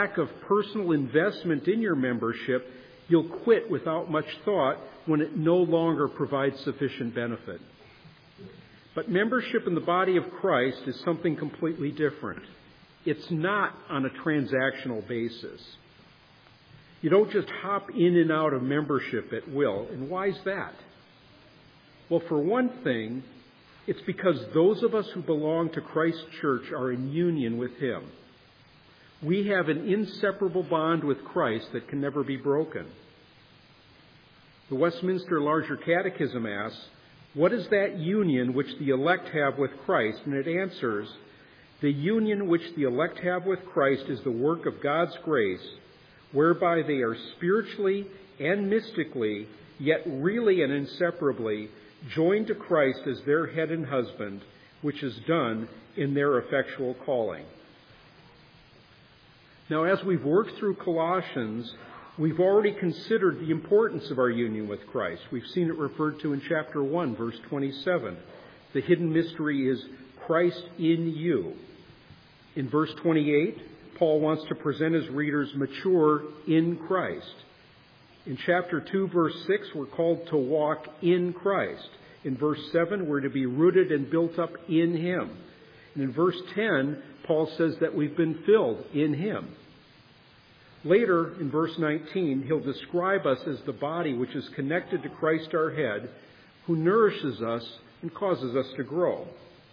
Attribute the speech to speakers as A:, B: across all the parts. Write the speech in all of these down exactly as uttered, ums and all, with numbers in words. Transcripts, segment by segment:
A: lack of personal investment in your membership, you'll quit without much thought when it no longer provides sufficient benefit. But membership in the body of Christ is something completely different. It's not on a transactional basis. You don't just hop in and out of membership at will. And why is that? Well, for one thing, it's because those of us who belong to Christ's church are in union with Him. We have an inseparable bond with Christ that can never be broken. The Westminster Larger Catechism asks, what is that union which the elect have with Christ? And it answers, the union which the elect have with Christ is the work of God's grace, whereby they are spiritually and mystically, yet really and inseparably, joined to Christ as their head and husband, which is done in their effectual calling. Now, as we've worked through Colossians, we've already considered the importance of our union with Christ. We've seen it referred to in chapter one, verse twenty-seven. The hidden mystery is Christ in you. In verse twenty-eight, Paul wants to present his readers mature in Christ. In chapter two, verse six, we're called to walk in Christ. In verse seven, we're to be rooted and built up in Him. And in verse ten, Paul says that we've been filled in Him. Later, in verse nineteen, he'll describe us as the body which is connected to Christ our head, who nourishes us and causes us to grow.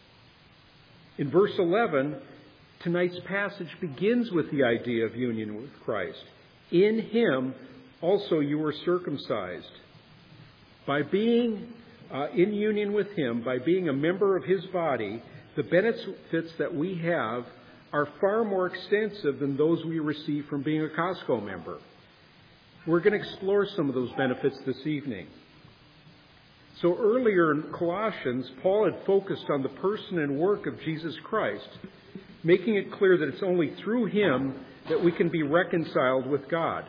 A: In verse eleven, tonight's passage begins with the idea of union with Christ. In Him also you were circumcised. By being uh, in union with Him, by being a member of His body, the benefits that we have are far more extensive than those we receive from being a Costco member. We're going to explore some of those benefits this evening. So earlier in Colossians, Paul had focused on the person and work of Jesus Christ, making it clear that it's only through Him that we can be reconciled with God.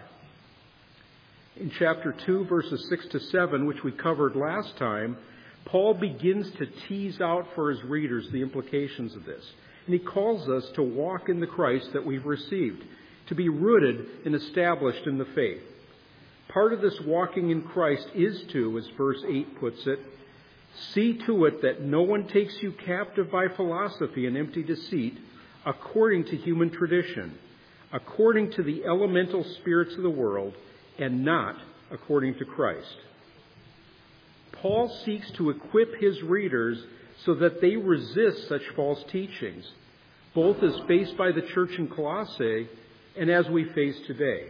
A: In chapter two, verses six to seven, which we covered last time, Paul begins to tease out for his readers the implications of this. And he calls us to walk in the Christ that we've received, to be rooted and established in the faith. Part of this walking in Christ is to, as verse eight puts it, see to it that no one takes you captive by philosophy and empty deceit, according to human tradition, according to the elemental spirits of the world, and not according to Christ. Paul seeks to equip his readers so that they resist such false teachings, both as faced by the church in Colossae and as we face today.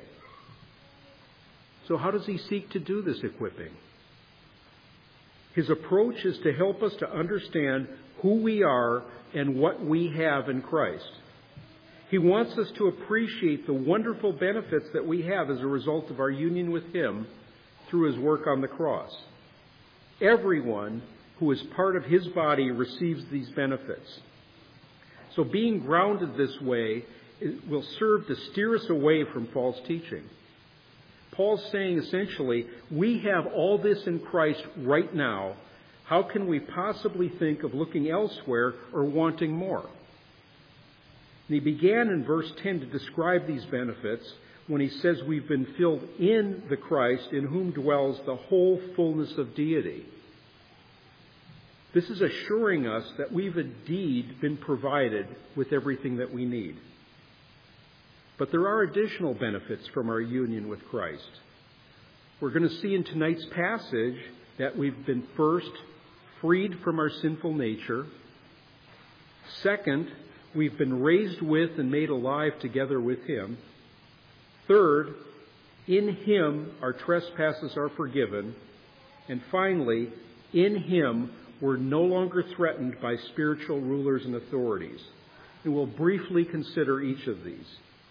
A: So how does he seek to do this equipping? His approach is to help us to understand who we are and what we have in Christ. He wants us to appreciate the wonderful benefits that we have as a result of our union with Him through His work on the cross. Everyone who is part of His body receives these benefits. So being grounded this way will serve to steer us away from false teaching. Paul's saying essentially, we have all this in Christ right now. How can we possibly think of looking elsewhere or wanting more? And he began in verse ten to describe these benefits when he says we've been filled in the Christ in whom dwells the whole fullness of deity. This is assuring us that we've indeed been provided with everything that we need. But there are additional benefits from our union with Christ. We're going to see in tonight's passage that we've been first freed from our sinful nature. Second, we've been raised with and made alive together with Him. Third, in Him our trespasses are forgiven. And finally, in Him we're no longer threatened by spiritual rulers and authorities. And we'll briefly consider each of these.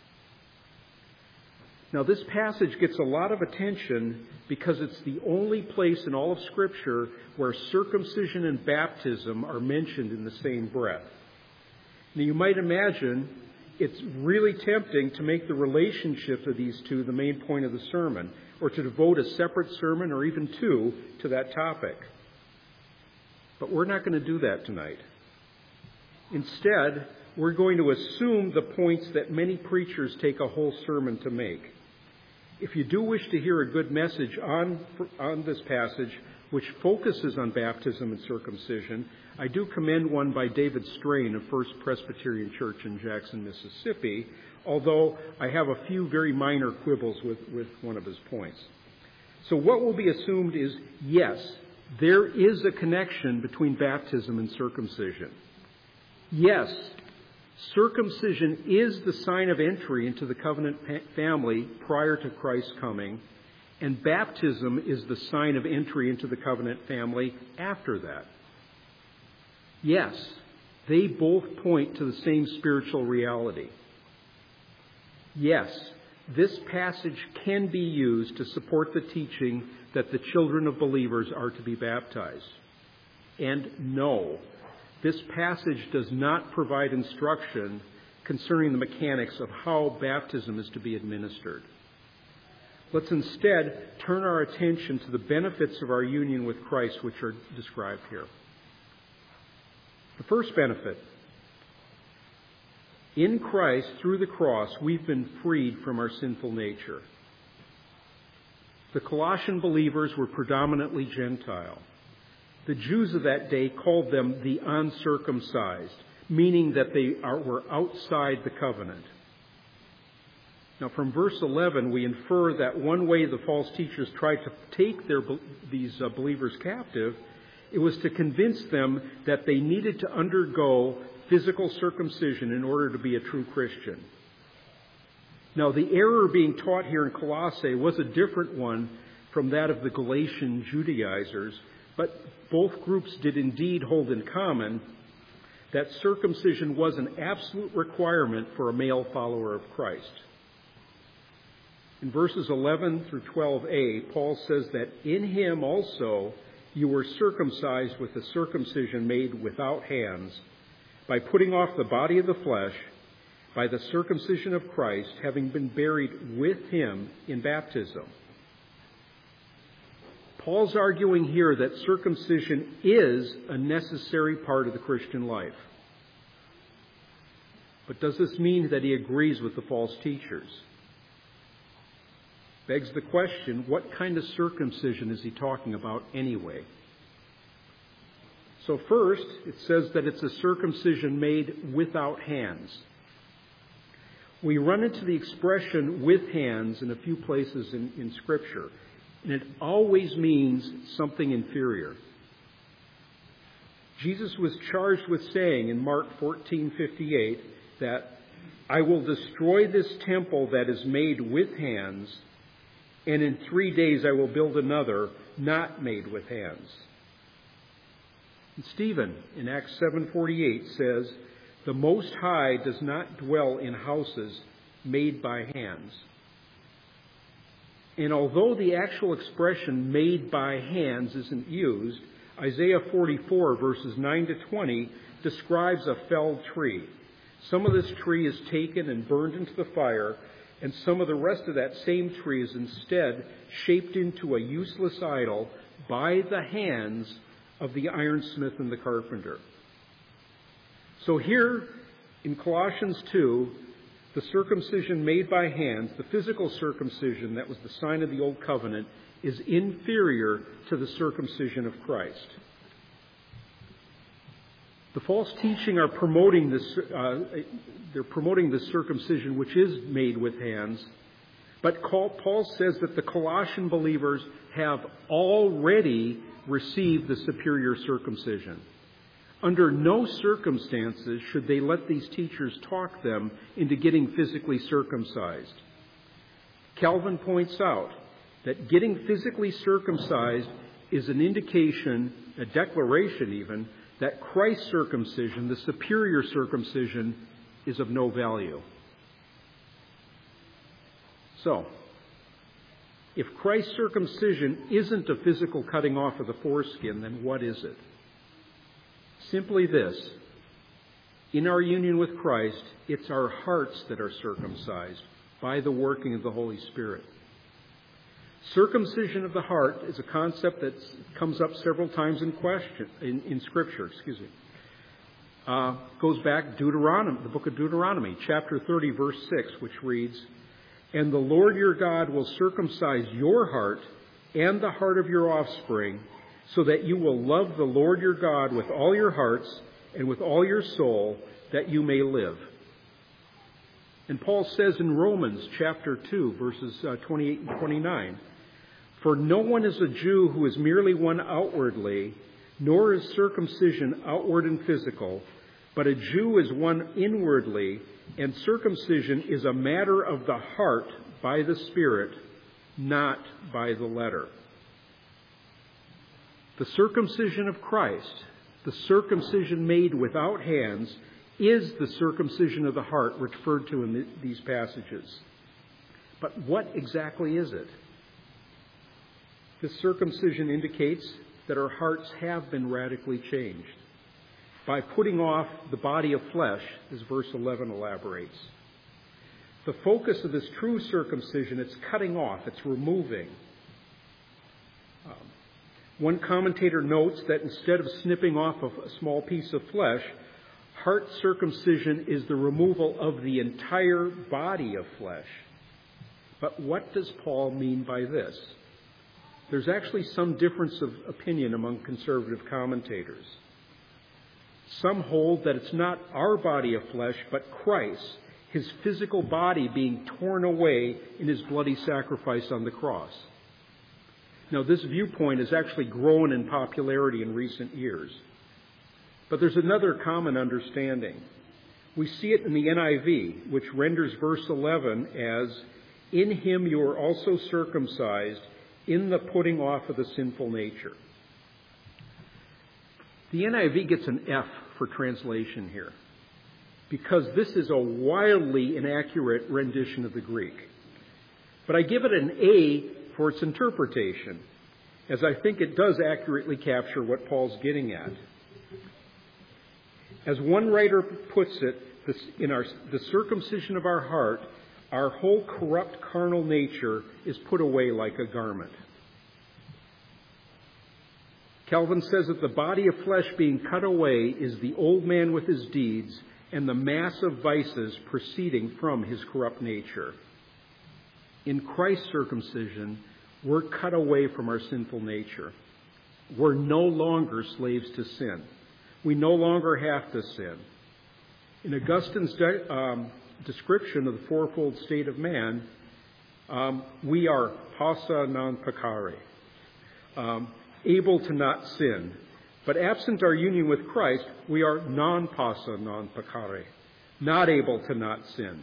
A: Now, this passage gets a lot of attention because it's the only place in all of Scripture where circumcision and baptism are mentioned in the same breath. Now, you might imagine it's really tempting to make the relationship of these two the main point of the sermon, or to devote a separate sermon or even two to that topic. But we're not going to do that tonight. Instead, we're going to assume the points that many preachers take a whole sermon to make. If you do wish to hear a good message on, on this passage, which focuses on baptism and circumcision, I do commend one by David Strain of First Presbyterian Church in Jackson, Mississippi, although I have a few very minor quibbles with, with one of his points. So what will be assumed is, yes, there is a connection between baptism and circumcision. Yes, circumcision is the sign of entry into the covenant family prior to Christ's coming, and baptism is the sign of entry into the covenant family after that. Yes, they both point to the same spiritual reality. Yes, this passage can be used to support the teaching that the children of believers are to be baptized. And no, this passage does not provide instruction concerning the mechanics of how baptism is to be administered. Let's instead turn our attention to the benefits of our union with Christ, which are described here. The first benefit: in Christ, through the cross, we've been freed from our sinful nature. The Colossian believers were predominantly Gentile. The Jews of that day called them the uncircumcised, meaning that they are, were outside the covenant. Now, from verse eleven, we infer that one way the false teachers tried to take their, these uh, believers captive, it was to convince them that they needed to undergo physical circumcision in order to be a true Christian. Now, the error being taught here in Colossae was a different one from that of the Galatian Judaizers, but both groups did indeed hold in common that circumcision was an absolute requirement for a male follower of Christ. In verses eleven through twelve a, Paul says that in him also you were circumcised with a circumcision made without hands, by putting off the body of the flesh, by the circumcision of Christ, having been buried with him in baptism. Paul's arguing here that circumcision is a necessary part of the Christian life. But does this mean that he agrees with the false teachers? Begs the question, what kind of circumcision is he talking about anyway? So first, it says that it's a circumcision made without hands. We run into the expression with hands in a few places in, in Scripture, and it always means something inferior. Jesus was charged with saying in Mark fourteen fifty-eight that, "I will destroy this temple that is made with hands, and in three days I will build another not made with hands." And Stephen in Acts seven forty-eight says, "The Most High does not dwell in houses made by hands." And although the actual expression "made by hands" isn't used, Isaiah forty-four verses nine to twenty describes a felled tree. Some of this tree is taken and burned into the fire, and some of the rest of that same tree is instead shaped into a useless idol by the hands of the ironsmith and the carpenter. So here in Colossians two, the circumcision made by hands, the physical circumcision that was the sign of the old covenant, is inferior to the circumcision of Christ. The false teaching are promoting this, uh, they're promoting the circumcision which is made with hands, but Paul says that the Colossian believers have already received the superior circumcision. Under no circumstances should they let these teachers talk them into getting physically circumcised. Calvin points out that getting physically circumcised is an indication, a declaration even, that Christ's circumcision, the superior circumcision, is of no value. So, if Christ's circumcision isn't a physical cutting off of the foreskin, then what is it? Simply this: in our union with Christ, it's our hearts that are circumcised by the working of the Holy Spirit. Circumcision of the heart is a concept that comes up several times in question in, in Scripture. Excuse me. uh, goes back Deuteronomy, the book of Deuteronomy, chapter thirty, verse six, which reads, "And the Lord your God will circumcise your heart and the heart of your offspring, so that you will love the Lord your God with all your hearts and with all your soul, that you may live." And Paul says in Romans chapter two, verses uh, twenty-eight and twenty-nine, "For no one is a Jew who is merely one outwardly, nor is circumcision outward and physical, but a Jew is one inwardly, and circumcision is a matter of the heart by the Spirit, not by the letter." The circumcision of Christ, the circumcision made without hands, is the circumcision of the heart referred to in the, these passages. But what exactly is it? This circumcision indicates that our hearts have been radically changed by putting off the body of flesh, as verse eleven elaborates. The focus of this true circumcision, it's cutting off, it's removing. Um, one commentator notes that instead of snipping off a small piece of flesh, heart circumcision is the removal of the entire body of flesh. But what does Paul mean by this? There's actually some difference of opinion among conservative commentators. Some hold that it's not our body of flesh, but Christ, his physical body being torn away in his bloody sacrifice on the cross. Now, this viewpoint has actually grown in popularity in recent years. But there's another common understanding. We see it in the N I V, which renders verse eleven as, "In him you are also circumcised, in the putting off of the sinful nature." The N I V gets an F for translation here, because this is a wildly inaccurate rendition of the Greek. But I give it an A for its interpretation, as I think it does accurately capture what Paul's getting at. As one writer puts it, this, in our, the circumcision of our heart, our whole corrupt carnal nature is put away like a garment. Calvin says that the body of flesh being cut away is the old man with his deeds and the mass of vices proceeding from his corrupt nature. In Christ's circumcision, we're cut away from our sinful nature. We're no longer slaves to sin. We no longer have to sin. In Augustine's de- um, description of the fourfold state of man, um, we are passa non peccare, um, able to not sin. But absent our union with Christ, we are non passa non peccare, not able to not sin.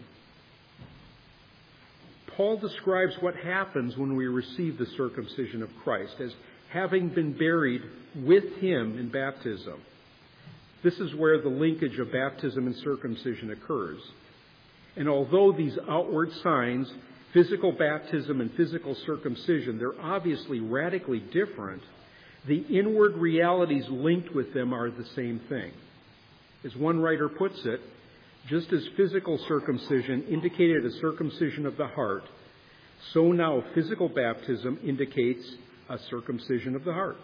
A: Paul describes what happens when we receive the circumcision of Christ as having been buried with him in baptism. This is where the linkage of baptism and circumcision occurs. And although these outward signs, physical baptism and physical circumcision, they're obviously radically different, the inward realities linked with them are the same thing. As one writer puts it, just as physical circumcision indicated a circumcision of the heart, so now physical baptism indicates a circumcision of the heart.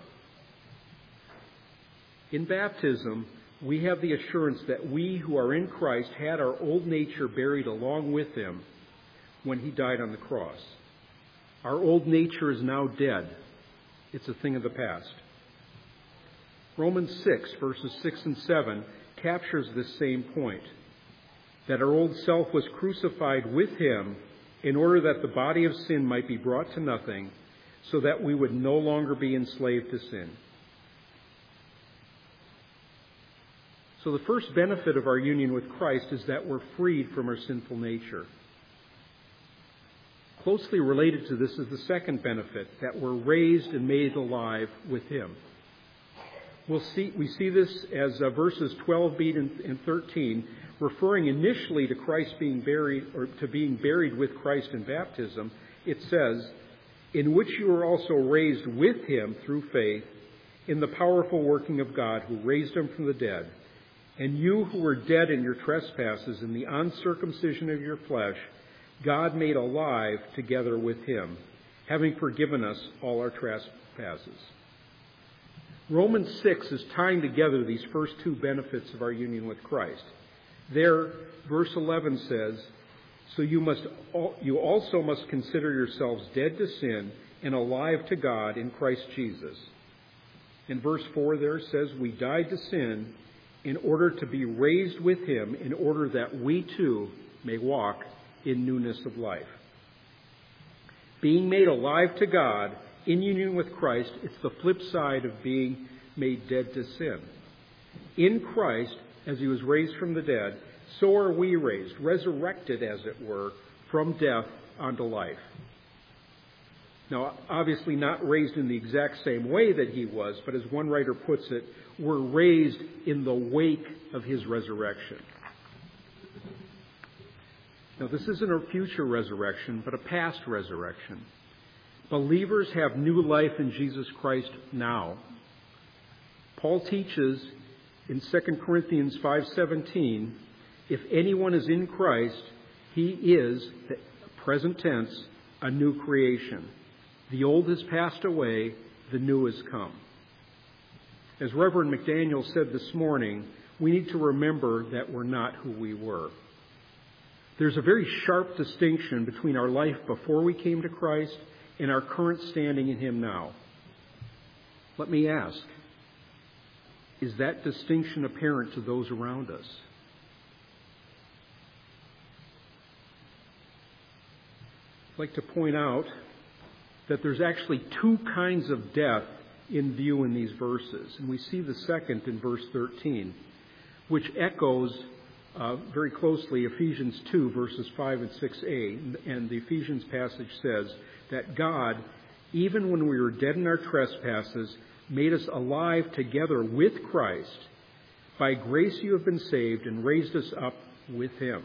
A: In baptism, we have the assurance that we who are in Christ had our old nature buried along with him when he died on the cross. Our old nature is now dead. It's a thing of the past. Romans six, verses six and seven, captures this same point, that our old self was crucified with him in order that the body of sin might be brought to nothing, so that we would no longer be enslaved to sin. So the first benefit of our union with Christ is that we're freed from our sinful nature. Closely related to this is the second benefit, that we're raised and made alive with him. We'll see, we see this as uh, verses twelve b and thirteen, referring initially to Christ being buried, or to being buried with Christ in baptism. It says, "In which you are also raised with him through faith in the powerful working of God who raised him from the dead. And you who were dead in your trespasses and the uncircumcision of your flesh, God made alive together with him, having forgiven us all our trespasses." Romans six is tying together these first two benefits of our union with Christ. There, verse eleven says, "So you must, you also must consider yourselves dead to sin and alive to God in Christ Jesus." In verse four there says, "We died to sin in order to be raised with him, in order that we too may walk in newness of life." Being made alive to God in union with Christ, it's the flip side of being made dead to sin. In Christ, as he was raised from the dead, so are we raised, resurrected, as it were, from death unto life. Now, obviously not raised in the exact same way that he was, but as one writer puts it, we're raised in the wake of his resurrection. Now, this isn't a future resurrection, but a past resurrection. Believers have new life in Jesus Christ now. Paul teaches in Second Corinthians five seventeen, if anyone is in Christ, he is, present tense, a new creation. The old has passed away, the new has come. As Reverend McDaniel said this morning, we need to remember that we're not who we were. There's a very sharp distinction between our life before we came to Christ and our current standing in him now. Let me ask, is that distinction apparent to those around us? I'd like to point out that there's actually two kinds of death in view in these verses. And we see the second in verse thirteen, which echoes uh, very closely Ephesians two, verses five and six a. And the Ephesians passage says that God, even when we were dead in our trespasses, made us alive together with Christ. By grace you have been saved, and raised us up with him.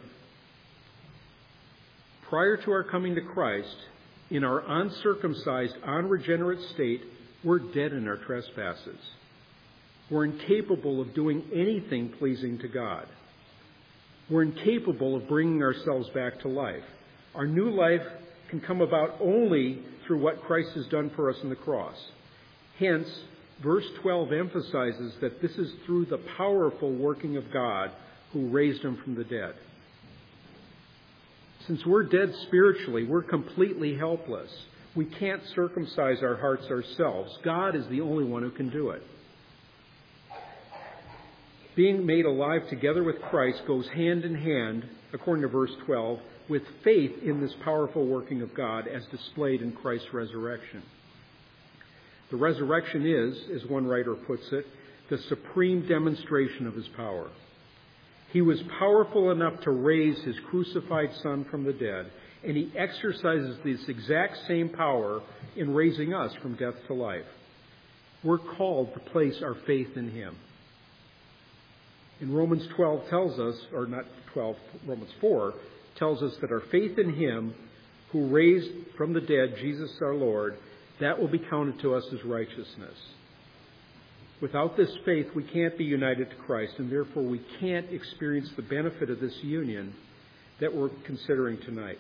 A: Prior to our coming to Christ, in our uncircumcised, unregenerate state, we're dead in our trespasses. We're incapable of doing anything pleasing to God. We're incapable of bringing ourselves back to life. Our new life can come about only through what Christ has done for us on the cross. Hence, verse twelve emphasizes that this is through the powerful working of God who raised him from the dead. Since we're dead spiritually, we're completely helpless. We can't circumcise our hearts ourselves. God is the only one who can do it. Being made alive together with Christ goes hand in hand, according to verse twelve, with faith in this powerful working of God as displayed in Christ's resurrection. The resurrection is, as one writer puts it, the supreme demonstration of his power. He was powerful enough to raise his crucified Son from the dead, and he exercises this exact same power in raising us from death to life. We're called to place our faith in him. And Romans twelve tells us, or not twelve, Romans four, tells us that our faith in him who raised from the dead Jesus our Lord, that will be counted to us as righteousness. Without this faith, we can't be united to Christ, and therefore we can't experience the benefit of this union that we're considering tonight.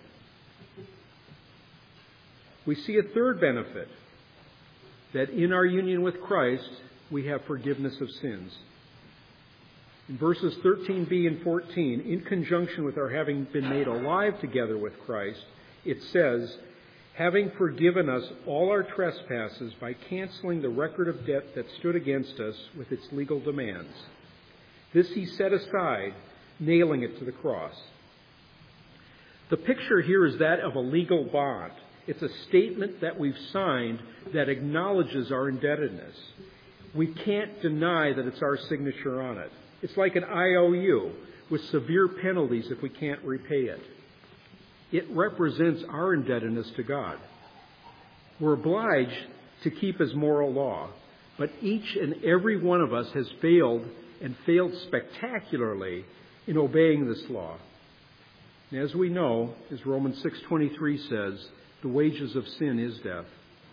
A: We see a third benefit, that in our union with Christ, we have forgiveness of sins. In verses thirteen b and fourteen, in conjunction with our having been made alive together with Christ, it says, having forgiven us all our trespasses by canceling the record of debt that stood against us with its legal demands. This he set aside, nailing it to the cross. The picture here is that of a legal bond. It's a statement that we've signed that acknowledges our indebtedness. We can't deny that it's our signature on it. It's like an I O U with severe penalties if we can't repay it. It represents our indebtedness to God. We're obliged to keep his moral law, but each and every one of us has failed and failed spectacularly in obeying this law. And as we know, as Romans six twenty-three says, the wages of sin is death.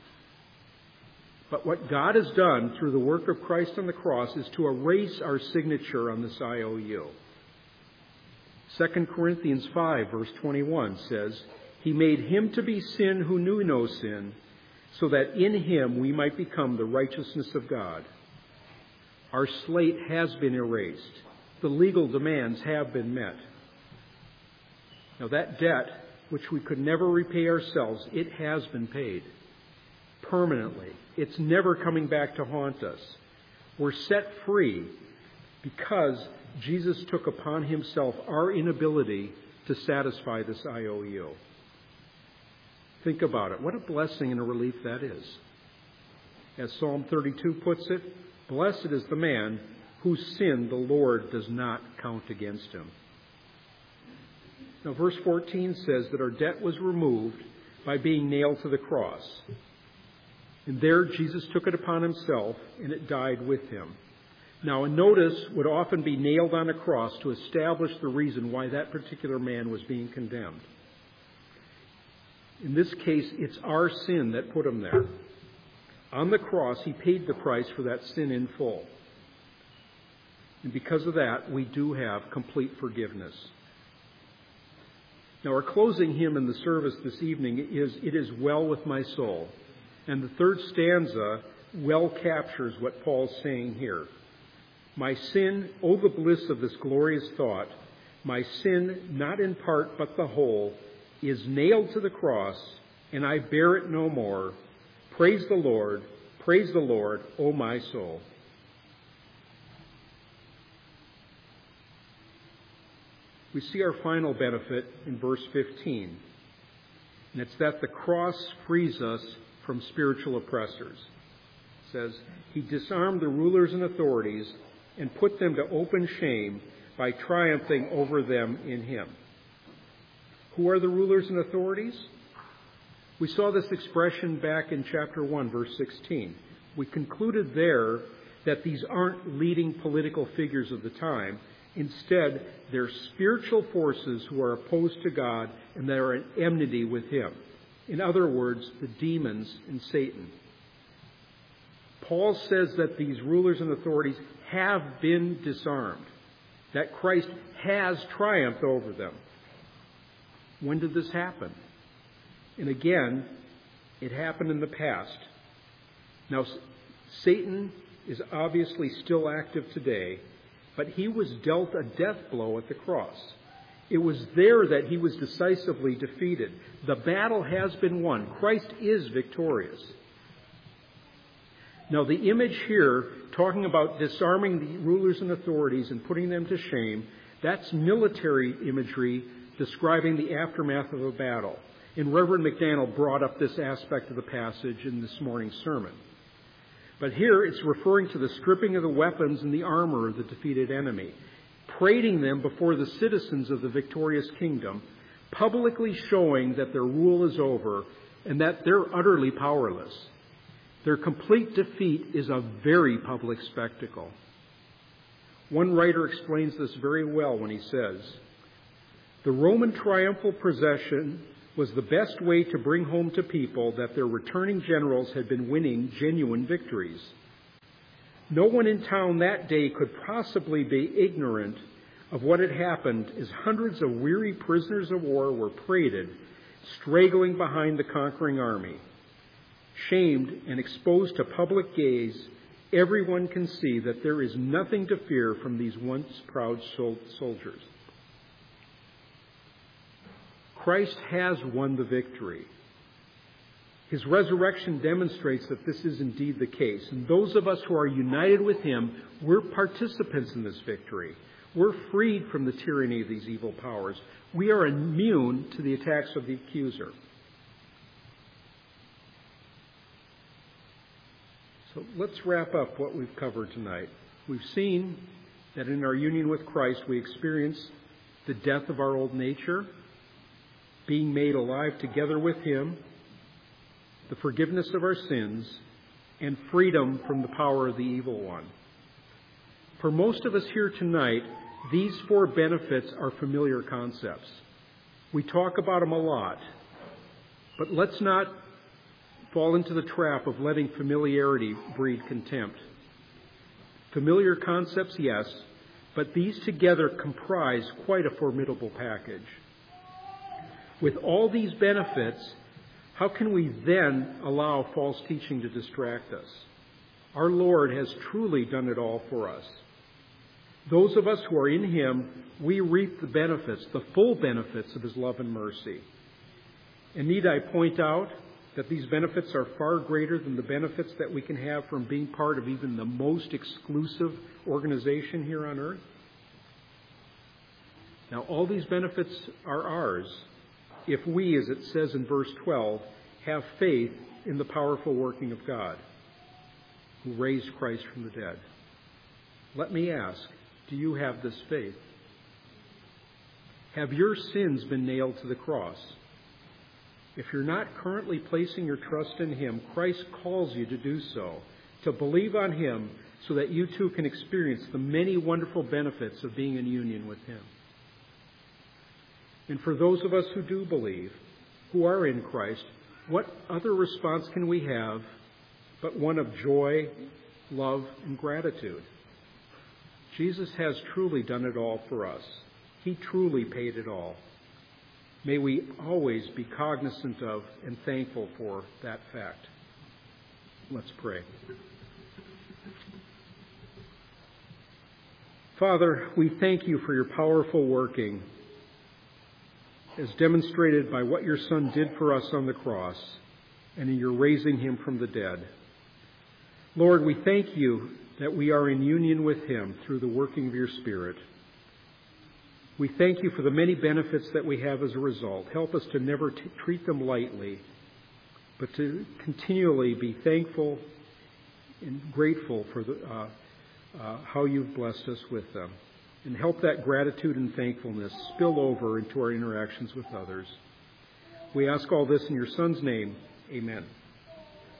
A: But what God has done through the work of Christ on the cross is to erase our signature on this I O U. Second Corinthians five, verse twenty-one says, he made him to be sin who knew no sin, so that in him we might become the righteousness of God. Our slate has been erased. The legal demands have been met. Now that debt, which we could never repay ourselves, it has been paid permanently. It's never coming back to haunt us. We're set free because Jesus took upon himself our inability to satisfy this I O U. Think about it. What a blessing and a relief that is. As Psalm thirty-two puts it, blessed is the man whose sin the Lord does not count against him. Now, verse fourteen says that our debt was removed by being nailed to the cross. And there Jesus took it upon himself, and it died with him. Now, a notice would often be nailed on a cross to establish the reason why that particular man was being condemned. In this case, it's our sin that put him there. On the cross, he paid the price for that sin in full. And because of that, we do have complete forgiveness. Now, our closing hymn in the service this evening is, "It is well with my soul." And the third stanza well captures what Paul's saying here. My sin, oh the bliss of this glorious thought, my sin, not in part but the whole, is nailed to the cross, and I bear it no more. Praise the Lord, praise the Lord, O my soul. We see our final benefit in verse fifteen, and it's that the cross frees us from spiritual oppressors. It says, he disarmed the rulers and authorities and put them to open shame by triumphing over them in him. Who are the rulers and authorities? We saw this expression back in chapter one, verse sixteen. We concluded there that these aren't leading political figures of the time. Instead, they're spiritual forces who are opposed to God and that are in enmity with him. In other words, the demons and Satan. Paul says that these rulers and authorities have been disarmed, that Christ has triumphed over them. When did this happen? And again, it happened in the past. Now, Satan is obviously still active today, but he was dealt a death blow at the cross. It was there that he was decisively defeated. The battle has been won. Christ is victorious. Now, the image here, talking about disarming the rulers and authorities and putting them to shame, that's military imagery describing the aftermath of a battle. And Reverend McDaniel brought up this aspect of the passage in this morning's sermon. But here it's referring to the stripping of the weapons and the armor of the defeated enemy, parading them before the citizens of the victorious kingdom, publicly showing that their rule is over and that they're utterly powerless. Their complete defeat is a very public spectacle. One writer explains this very well when he says, the Roman triumphal procession was the best way to bring home to people that their returning generals had been winning genuine victories. No one in town that day could possibly be ignorant of what had happened as hundreds of weary prisoners of war were paraded, straggling behind the conquering army. Shamed and exposed to public gaze, everyone can see that there is nothing to fear from these once proud soldiers. Christ has won the victory. His resurrection demonstrates that this is indeed the case. And those of us who are united with him, we're participants in this victory. We're freed from the tyranny of these evil powers. We are immune to the attacks of the accuser. So let's wrap up what we've covered tonight. We've seen that in our union with Christ, we experience the death of our old nature, being made alive together with him, the forgiveness of our sins, and freedom from the power of the evil one. For most of us here tonight, these four benefits are familiar concepts. We talk about them a lot, but let's not fall into the trap of letting familiarity breed contempt. Familiar concepts, yes, but these together comprise quite a formidable package. With all these benefits, how can we then allow false teaching to distract us? Our Lord has truly done it all for us. Those of us who are in Him, we reap the benefits, the full benefits of His love and mercy. And need I point out that these benefits are far greater than the benefits that we can have from being part of even the most exclusive organization here on earth? Now, all these benefits are ours if we, as it says in verse twelve, have faith in the powerful working of God, who raised Christ from the dead. Let me ask, do you have this faith? Have your sins been nailed to the cross? If you're not currently placing your trust in Him, Christ calls you to do so, to believe on Him so that you too can experience the many wonderful benefits of being in union with Him. And for those of us who do believe, who are in Christ, what other response can we have but one of joy, love, and gratitude? Jesus has truly done it all for us. He truly paid it all. May we always be cognizant of and thankful for that fact. Let's pray. Father, we thank you for your powerful working, as demonstrated by what your Son did for us on the cross and in your raising Him from the dead. Lord, we thank you that we are in union with Him through the working of your Spirit. We thank you for the many benefits that we have as a result. Help us to never t- treat them lightly, but to continually be thankful and grateful for the, uh, uh, how you've blessed us with them. And help that gratitude and thankfulness spill over into our interactions with others. We ask all this in your Son's name. Amen.